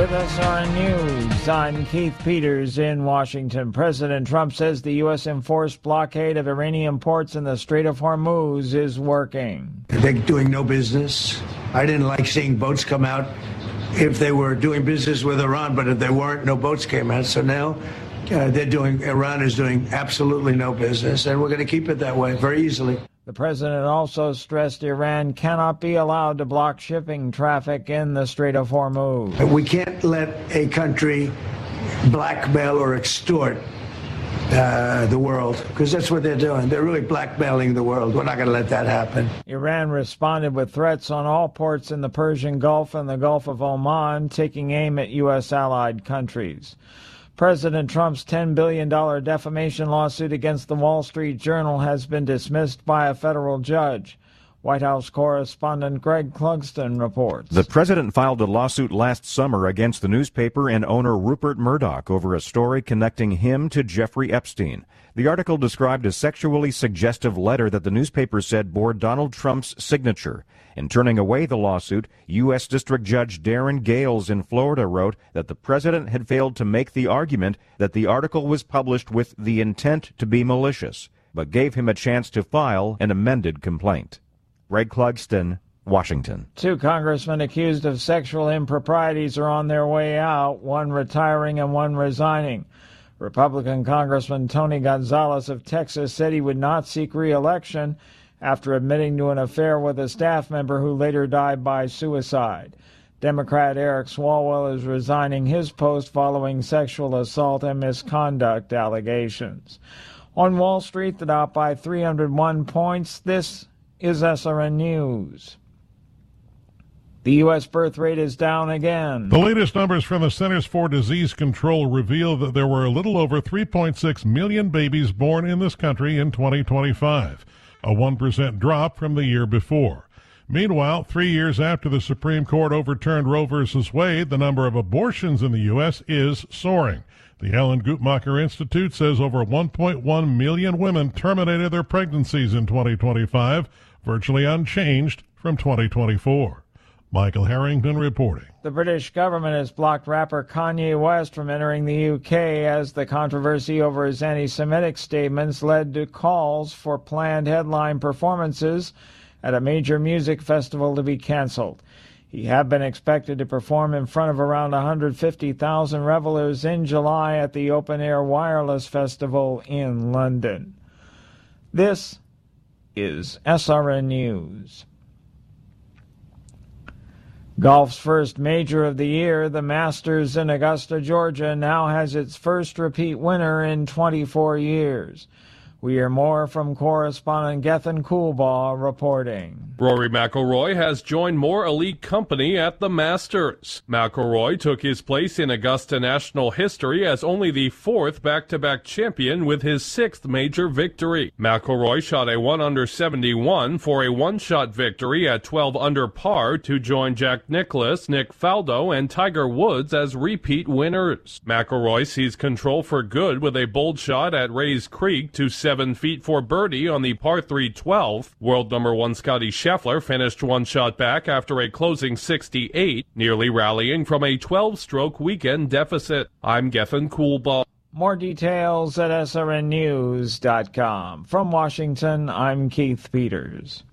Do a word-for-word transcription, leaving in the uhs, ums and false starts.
with S R N News. I'm Keith Peters in Washington. President Trump says the U S enforced blockade of Iranian ports in the Strait of Hormuz is working. They're doing no business. I didn't like seeing boats come out if they were doing business with Iran, but if they weren't, no boats came out. So now uh, they're doing, Iran is doing absolutely no business, and we're going to keep it that way very easily. The president also stressed Iran cannot be allowed to block shipping traffic in the Strait of Hormuz. We can't let a country blackmail or extort uh, the world, because that's what they're doing. They're really blackmailing the world. We're not going to let that happen. Iran responded with threats on all ports in the Persian Gulf and the Gulf of Oman, taking aim at U S allied countries. President Trump's ten billion dollars defamation lawsuit against the Wall Street Journal has been dismissed by a federal judge. White House correspondent Greg Clugston reports. The president filed a lawsuit last summer against the newspaper and owner Rupert Murdoch over a story connecting him to Jeffrey Epstein. The article described a sexually suggestive letter that the newspaper said bore Donald Trump's signature. In turning away the lawsuit, U S. District Judge Darren Gales in Florida wrote that the president had failed to make the argument that the article was published with the intent to be malicious, but gave him a chance to file an amended complaint. Greg Clugston, Washington. Two congressmen accused of sexual improprieties are on their way out, one retiring and one resigning. Republican Congressman Tony Gonzalez of Texas said he would not seek re-election after admitting to an affair with a staff member who later died by suicide. Democrat Eric Swalwell is resigning his post following sexual assault and misconduct allegations. On Wall Street, the Dow by three hundred one points. This is S R N News. The U S birth rate is down again. The latest numbers from the Centers for Disease Control reveal that there were a little over three point six million babies born in this country in twenty twenty-five, a one percent drop from the year before. Meanwhile, three years after the Supreme Court overturned Roe versus Wade, the number of abortions in the U S is soaring. The Ellen Guttmacher Institute says over one point one million women terminated their pregnancies in twenty twenty-five, virtually unchanged from twenty twenty-four. Michael Harrington reporting. The British government has blocked rapper Kanye West from entering the U K as the controversy over his anti-Semitic statements led to calls for planned headline performances at a major music festival to be canceled. He had been expected to perform in front of around one hundred fifty thousand revelers in July at the Open Air Wireless Festival in London. This is S R N News. Golf's first major of the year, the Masters in Augusta, Georgia, now has its first repeat winner in twenty-four years. We hear more from correspondent Gethin Coolbaugh reporting. Rory McIlroy has joined more elite company at the Masters. McIlroy took his place in Augusta national history as only the fourth back-to-back champion with his sixth major victory. McIlroy shot a one under seventy-one for a one-shot victory at twelve under par to join Jack Nicklaus, Nick Faldo, and Tiger Woods as repeat winners. McIlroy seized control for good with a bold shot at Rays Creek to seven feet for birdie on the par three twelfth. World number one Scotty Scheffler finished one shot back after a closing sixty-eight, nearly rallying from a twelve-stroke weekend deficit. I'm Gethin Coolbaugh. More details at S R N news dot com. From Washington, I'm Keith Peters.